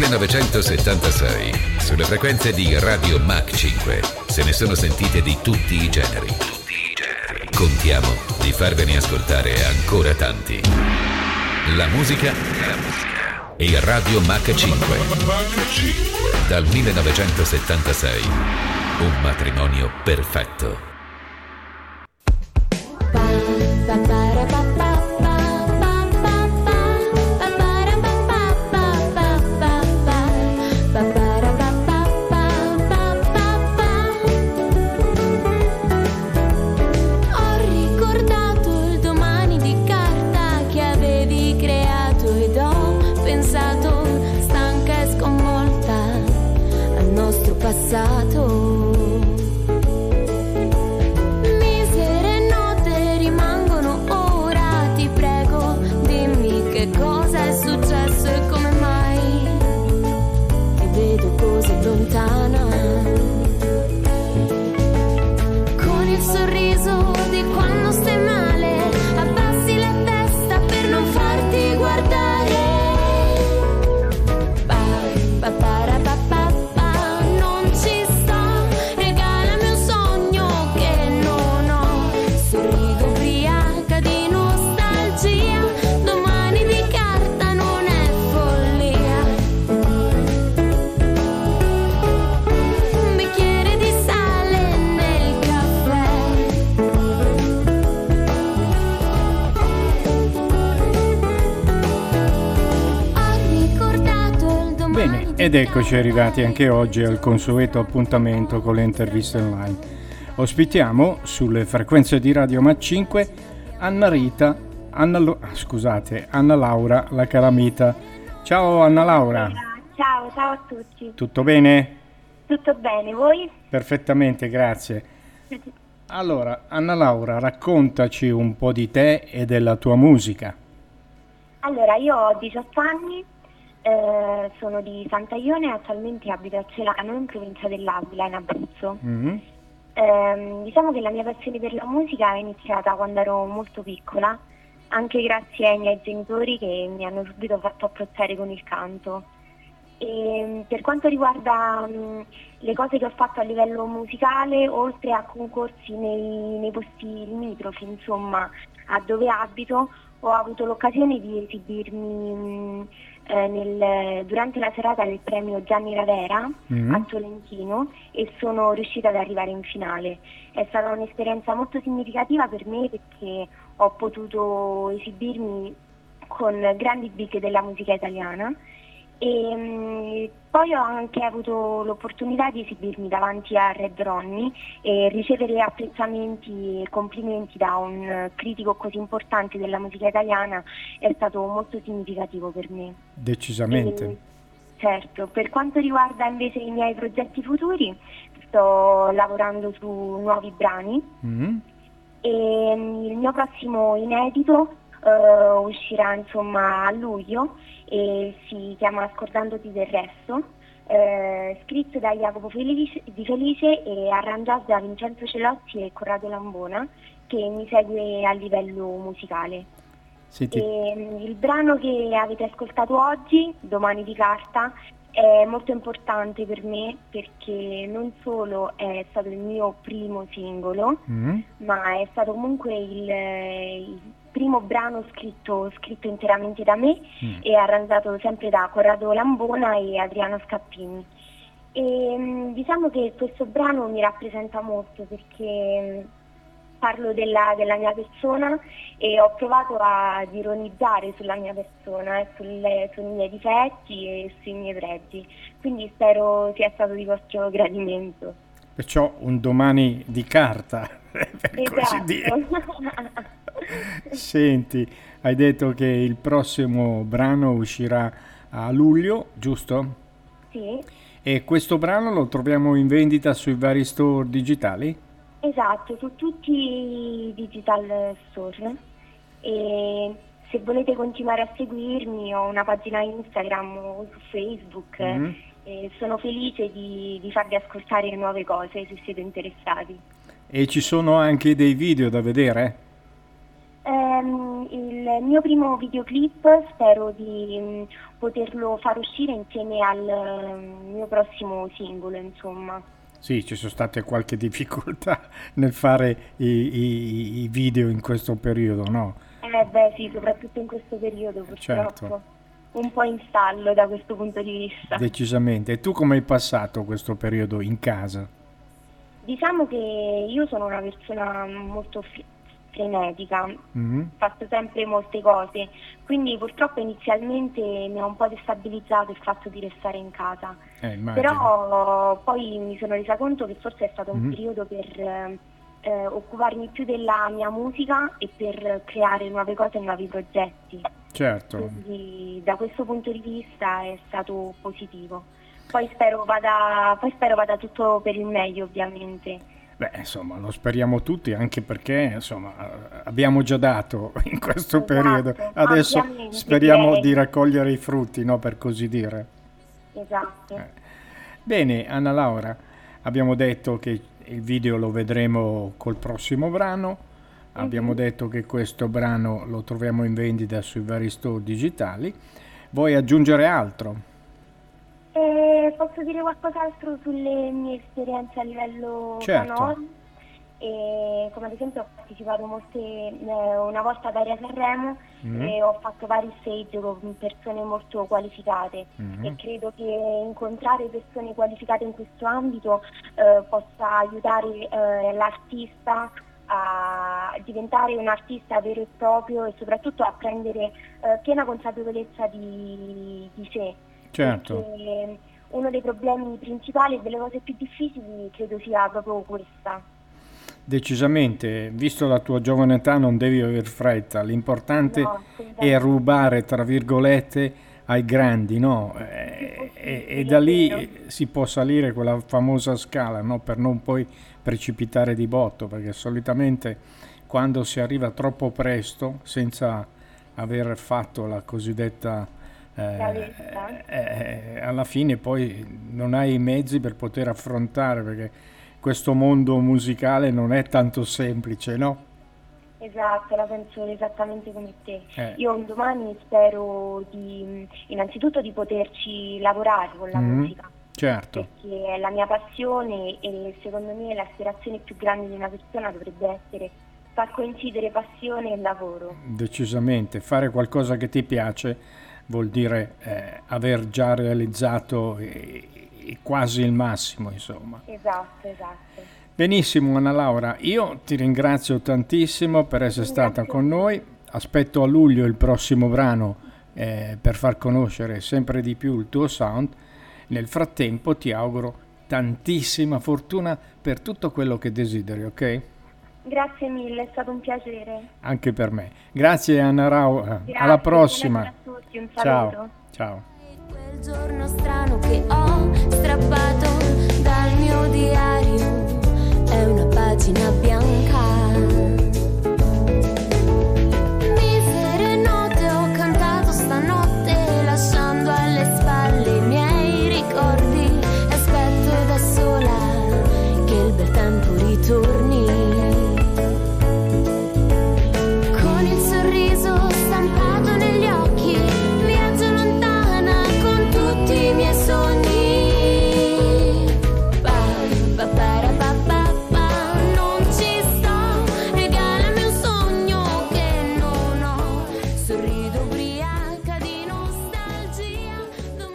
1976, sulle frequenze di Radio Mach 5, se ne sono sentite di tutti i generi. Contiamo di farvene ascoltare ancora tanti. La musica e Radio Mach 5. Dal 1976, un matrimonio perfetto. Misere note rimangono ora, ti prego, dimmi che cosa è successo e come mai ti vedo così lontana. Con il sorriso di quando stai male, abbassi la testa per non farti guardare. Ed eccoci arrivati anche oggi al consueto appuntamento con le interviste online. Ospitiamo sulle frequenze di Radio Mach 5 Anna Laura La Calamita. Ciao Anna Laura. Ciao a tutti. Tutto bene? Tutto bene, voi? Perfettamente, grazie. Allora, Anna Laura, raccontaci un po' di te e della tua musica. Allora, io ho 18 anni. Sono di Sant'Aione e attualmente abito a Celano, in provincia dell'Aquila, in Abruzzo. Diciamo che la mia passione per la musica è iniziata quando ero molto piccola, anche grazie ai miei genitori che mi hanno subito fatto approcciare con il canto. E per quanto riguarda le cose che ho fatto a livello musicale, oltre a concorsi nei posti limitrofi, insomma, a dove abito, ho avuto l'occasione di esibirmi durante la serata del premio Gianni Ravera a Tolentino e sono riuscita ad arrivare in finale. È stata un'esperienza molto significativa per me perché ho potuto esibirmi con grandi big della musica italiana e poi ho anche avuto l'opportunità di esibirmi davanti a Red Ronnie e ricevere apprezzamenti e complimenti da un critico così importante della musica italiana è stato molto significativo per me. Decisamente. Certo, per quanto riguarda invece i miei progetti futuri, sto lavorando su nuovi brani e il mio prossimo inedito uscirà insomma a luglio e si chiama Scordandoti del resto, scritto da Jacopo Di Felice e arrangiato da Vincenzo Celotti e Corrado Lambona, che mi segue a livello musicale. Il brano che avete ascoltato oggi, Domani di carta, è molto importante per me perché non solo è stato il mio primo singolo, ma è stato comunque il primo brano scritto interamente da me e arrangiato sempre da Corrado Lambona e Adriano Scappini. E diciamo che questo brano mi rappresenta molto perché parlo della mia persona e ho provato ad ironizzare sulla mia persona, sui miei difetti e sui miei pregi, quindi spero sia stato di vostro gradimento. Perciò un domani di carta, per così dire. Senti, hai detto che il prossimo brano uscirà a luglio, giusto? Sì. E questo brano lo troviamo in vendita sui vari store digitali? Esatto, su tutti i digital store. E se volete continuare a seguirmi ho una pagina Instagram o su Facebook e sono felice di farvi ascoltare nuove cose se siete interessati. E ci sono anche dei video da vedere? Il mio primo videoclip spero di poterlo far uscire insieme al mio prossimo singolo, insomma. Sì, ci sono state qualche difficoltà nel fare i video in questo periodo, no? Beh sì, soprattutto in questo periodo purtroppo. Certo. Un po' in stallo da questo punto di vista. Decisamente. E tu come hai passato questo periodo in casa? Diciamo che io sono una persona molto frenetica, faccio sempre molte cose, quindi purtroppo inizialmente mi ha un po' destabilizzato il fatto di restare in casa, però poi mi sono resa conto che forse è stato un periodo per occuparmi più della mia musica e per creare nuove cose e nuovi progetti. Certo. Quindi da questo punto di vista è stato positivo. Poi spero vada tutto per il meglio, ovviamente. Beh, insomma, lo speriamo tutti, anche perché, insomma, abbiamo già dato in questo periodo. Adesso speriamo di raccogliere i frutti, no, per così dire. Esatto. Bene, Anna Laura, abbiamo detto che il video lo vedremo col prossimo brano. Abbiamo detto che questo brano lo troviamo in vendita sui vari store digitali. Vuoi aggiungere altro? Posso dire qualcos'altro sulle mie esperienze a livello certo. sonoro? Come ad esempio ho partecipato una volta ad Aria Sanremo e ho fatto vari stage con persone molto qualificate e credo che incontrare persone qualificate in questo ambito possa aiutare l'artista a diventare un artista vero e proprio e soprattutto a prendere piena consapevolezza di sé. Certo. Perché uno dei problemi principali e delle cose più difficili credo sia proprio questa. Decisamente, visto la tua giovane età non devi aver fretta, l'importante è rubare, tra virgolette, ai grandi, no? E da lì si può salire quella famosa scala, no? Per non poi precipitare di botto, perché solitamente quando si arriva troppo presto, senza aver fatto la cosiddetta alla fine poi non hai i mezzi per poter affrontare, perché questo mondo musicale non è tanto semplice, no? Esatto, la penso esattamente come te. Io un domani spero innanzitutto di poterci lavorare con la musica. Certo. Perché è la mia passione e secondo me l'aspirazione più grande di una persona dovrebbe essere far coincidere passione e lavoro. Decisamente, fare qualcosa che ti piace vuol dire aver già realizzato quasi il massimo, insomma. Esatto. Benissimo, Anna Laura, io ti ringrazio tantissimo per essere stata con noi. Aspetto a luglio il prossimo brano per far conoscere sempre di più il tuo sound. Nel frattempo ti auguro tantissima fortuna per tutto quello che desideri, ok? Grazie mille, è stato un piacere. Anche per me. Grazie Anna Laura, alla prossima. A tutti, un saluto. Ciao. Quel giorno strano che ho strappato dal mio diario.